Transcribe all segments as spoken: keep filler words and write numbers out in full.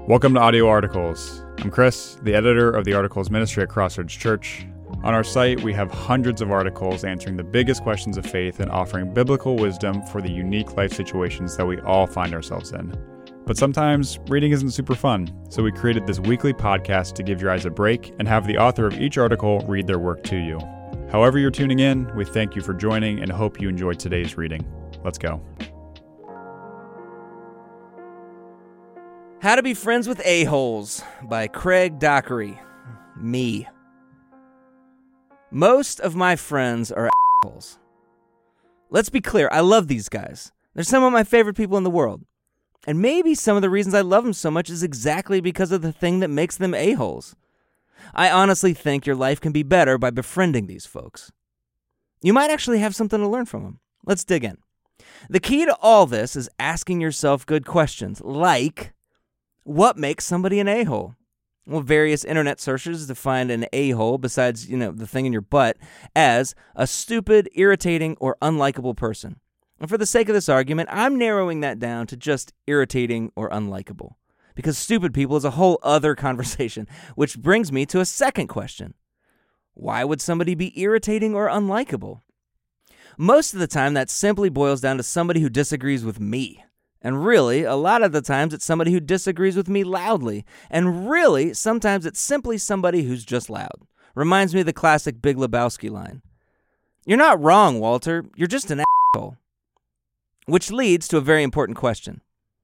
Welcome to Audio Articles. I'm Chris, the editor of the Articles Ministry at Crossroads Church. On our site, we have hundreds of articles answering the biggest questions of faith and offering biblical wisdom for the unique life situations that we all find ourselves in. But sometimes reading isn't super fun, so we created this weekly podcast to give your eyes a break and have the author of each article read their work to you. However you're tuning in, we thank you for joining and hope you enjoyed today's reading. Let's go. How to Be Friends with A-Holes by Craig Dockery. Me. Most of my friends are a**holes. Let's be clear, I love these guys. They're some of my favorite people in the world. And maybe some of the reasons I love them so much is exactly because of the thing that makes them a-holes. I honestly think your life can be better by befriending these folks. You might actually have something to learn from them. Let's dig in. The key to all this is asking yourself good questions, like, what makes somebody an a-hole? Well, various internet searches define an a-hole, besides, you know, the thing in your butt, as a stupid, irritating, or unlikable person. And for the sake of this argument, I'm narrowing that down to just irritating or unlikable, because stupid people is a whole other conversation, which brings me to a second question. Why would somebody be irritating or unlikable? Most of the time, that simply boils down to somebody who disagrees with me. And really, a lot of the times, it's somebody who disagrees with me loudly. And really, sometimes it's simply somebody who's just loud. Reminds me of the classic Big Lebowski line. You're not wrong, Walter. You're just an asshole. Which leads to a very important question.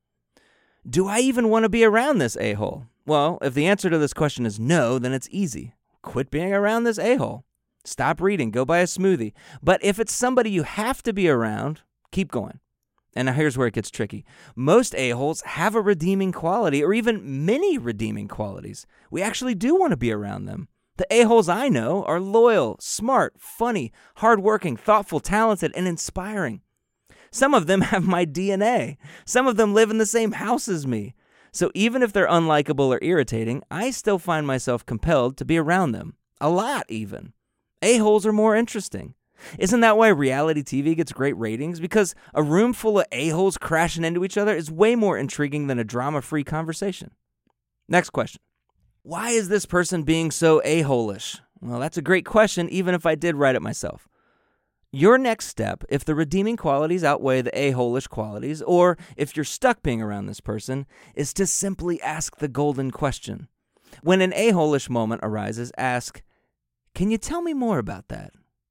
Do I even want to be around this a-hole? Well, if the answer to this question is no, then it's easy. Quit being around this a-hole. Stop reading. Go buy a smoothie. But if it's somebody you have to be around, keep going. And now here's where it gets tricky. Most a-holes have a redeeming quality, or even many redeeming qualities. We actually do want to be around them. The a-holes I know are loyal, smart, funny, hardworking, thoughtful, talented, and inspiring. Some of them have my D N A. Some of them live in the same house as me. So even if they're unlikable or irritating, I still find myself compelled to be around them. A lot, even. A-holes are more interesting. Isn't that why reality T V gets great ratings? Because a room full of a-holes crashing into each other is way more intriguing than a drama-free conversation. Next question. Why is this person being so a-hole-ish? Well, that's a great question, even if I did write it myself. Your next step, if the redeeming qualities outweigh the a-hole-ish qualities, or if you're stuck being around this person, is to simply ask the golden question. When an a-hole-ish moment arises, ask, can you tell me more about that?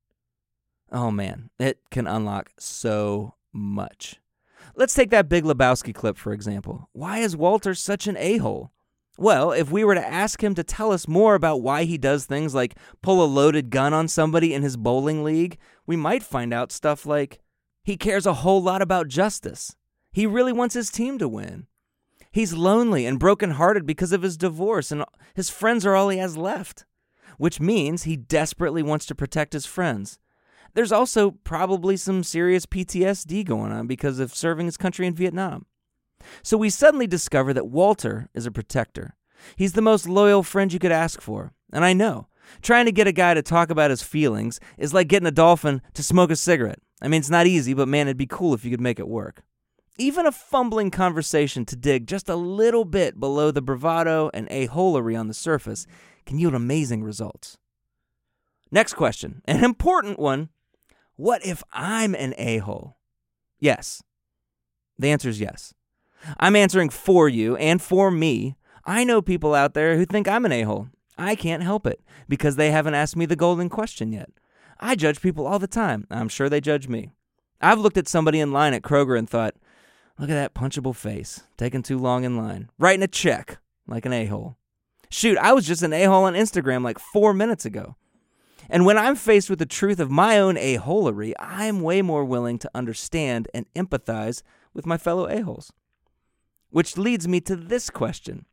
Oh man, it can unlock so much. Let's take that Big Lebowski clip, for example. Why is Walter such an a-hole? Well, if we were to ask him to tell us more about why he does things like pull a loaded gun on somebody in his bowling league, we might find out stuff like, he cares a whole lot about justice. He really wants his team to win. He's lonely and brokenhearted because of his divorce, and his friends are all he has left, which means he desperately wants to protect his friends. There's also probably some serious P T S D going on because of serving his country in Vietnam. So we suddenly discover that Walter is a protector. He's the most loyal friend you could ask for. And I know, trying to get a guy to talk about his feelings is like getting a dolphin to smoke a cigarette. I mean, it's not easy, but man, it'd be cool if you could make it work. Even a fumbling conversation to dig just a little bit below the bravado and a-holery on the surface can yield amazing results. Next question, an important one. What if I'm an a-hole? Yes. The answer is yes. I'm answering for you and for me. I know people out there who think I'm an a-hole. I can't help it because they haven't asked me the golden question yet. I judge people all the time. I'm sure they judge me. I've looked at somebody in line at Kroger and thought, look at that punchable face, taking too long in line, writing a check like an a-hole. Shoot, I was just an a-hole on Instagram like four minutes ago. And when I'm faced with the truth of my own a-holery, I'm way more willing to understand and empathize with my fellow a-holes. Which leads me to this question.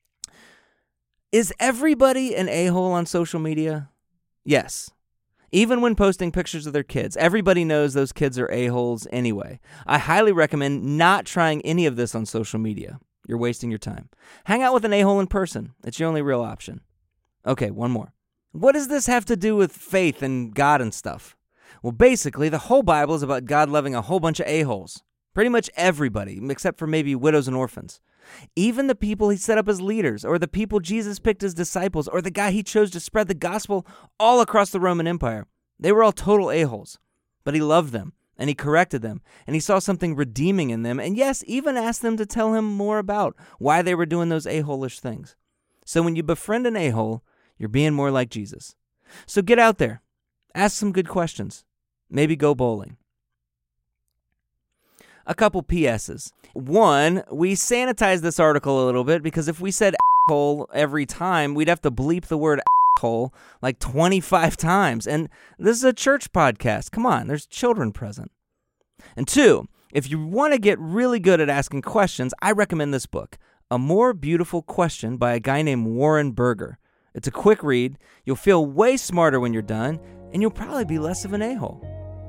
Is everybody an a-hole on social media? Yes. Even when posting pictures of their kids, everybody knows those kids are a-holes anyway. I highly recommend not trying any of this on social media. You're wasting your time. Hang out with an a-hole in person. It's your only real option. Okay, one more. What does this have to do with faith and God and stuff? Well, basically, the whole Bible is about God loving a whole bunch of a-holes. Pretty much everybody, except for maybe widows and orphans. Even the people he set up as leaders, or the people Jesus picked as disciples, or the guy he chose to spread the gospel all across the Roman Empire, they were all total a-holes. But he loved them, and he corrected them, and he saw something redeeming in them, and yes, even asked them to tell him more about why they were doing those a-hole-ish things. So when you befriend an a-hole, you're being more like Jesus. So get out there. Ask some good questions. Maybe go bowling. A couple P S's. One, we sanitized this article a little bit because if we said asshole every time, we'd have to bleep the word asshole like twenty-five times. And this is a church podcast. Come on, there's children present. And two, if you want to get really good at asking questions, I recommend this book, A More Beautiful Question by a guy named Warren Berger. It's a quick read. You'll feel way smarter when you're done, and you'll probably be less of an a-hole.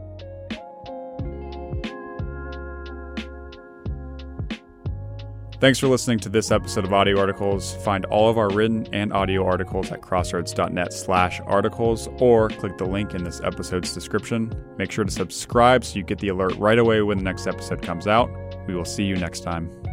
Thanks for listening to this episode of Audio Articles. Find all of our written and audio articles at crossroads.net slash articles or click the link in this episode's description. Make sure to subscribe so you get the alert right away when the next episode comes out. We will see you next time.